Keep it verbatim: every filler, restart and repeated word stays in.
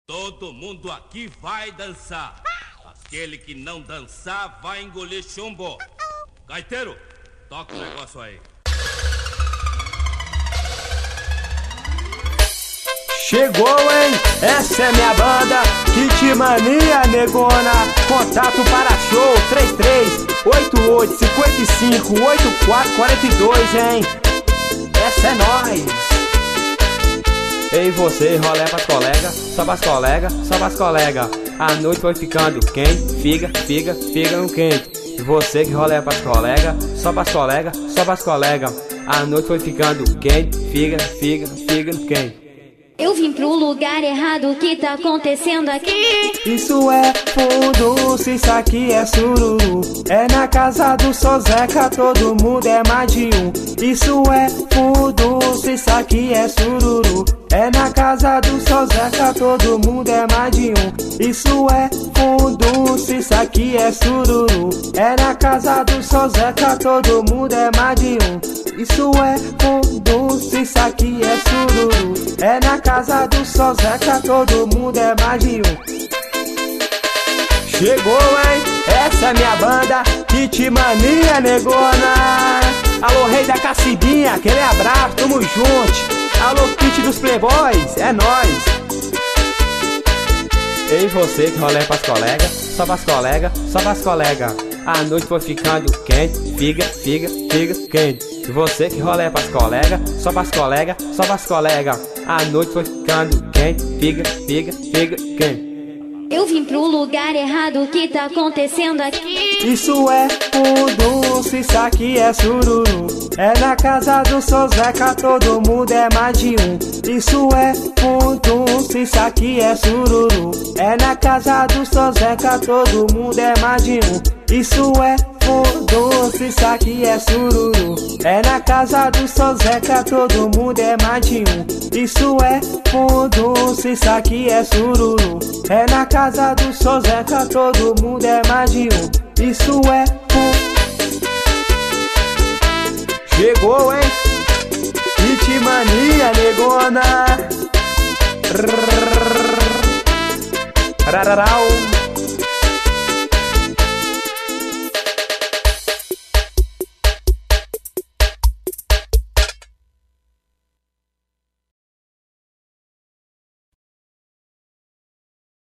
Todo mundo aqui vai dançar. Aquele que não dançar vai engolir chumbo. Gaiteiro, toca o negócio aí. Chegou, hein? Essa é minha banda, Kit Mania Negona. Contato para show três três oito oito cinco cinco oito quatro quatro dois, hein? Essa é nóis. Ei você, rolé pras colegas, só pras colegas, só pras colegas. A noite foi ficando quente, figa, figa, figa no quente. E você que rolé pras colegas, só pras colegas, só pras colegas. A noite foi ficando quente, figa, figa, figa no quente. Eu vim pro lugar errado, o que tá acontecendo aqui? Isso é fundo, se isso aqui é sururu. É na casa do Sozeca, todo mundo é mais de um. Isso é fundo, se isso aqui é sururu. É na casa do Sozeca, todo mundo é mais de um. Isso é fundo, se isso aqui é sururu. É na casa do Sozeca, todo mundo é mais de um. Isso é fundo, se isso aqui é sururu. É na casa do Sozeca, todo mundo é mais de um. Chegou, hein? Essa é minha banda, Kit Mania Negona. Alô, rei da Cacidinha, aquele abraço, tamo junto. Alô, Kit dos Playboys, é nóis. Ei você que rolê pras colegas, só pras colegas, só pras colegas. A noite foi ficando quente, figa, figa, figa quente. E você que rolê pras colegas, só pras colegas, só pras colegas. A noite foi ficando quente, figa, figa, figa quente. Eu vim pro lugar errado, o que tá acontecendo aqui? Isso é fundo, se isso aqui é sururu. É na casa do Sozeca, todo mundo é mais de um. Isso é fundo, se isso aqui é sururu. É na casa do Sozeca, todo mundo é mais de um. Isso é fundo, se isso aqui é sururu. É na casa do Sozeca, todo mundo é mais de um. Isso é fundo, se isso aqui é sururu. É na casa do Sozeca, todo mundo é mais de um. Isso é fundo. Chegou, hein? Kit Mania Negona. Rararau.